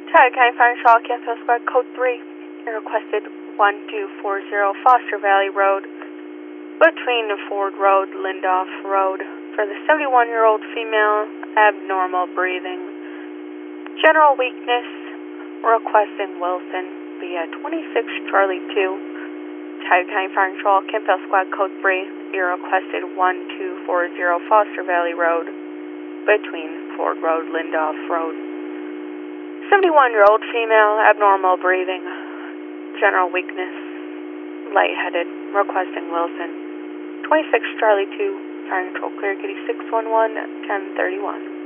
Tiger County Fire and Shaw, Campfield Squad, Code 3. You requested 1240 Foster Valley Road, between Ford Road, Lindorf Road, for the 71-year-old female, abnormal breathing. General weakness, requesting Wilson via 26 Charlie 2. Tiger County Fire and Patrol, Campfield Squad, Code 3. You requested 1240 Foster Valley Road, between Ford Road, Lindorf Road. 71-year-old female, abnormal breathing. General weakness, lightheaded, requesting Wilson. 26 Charlie 2, Fire and Patrol, clear, Kitty 611, 1031.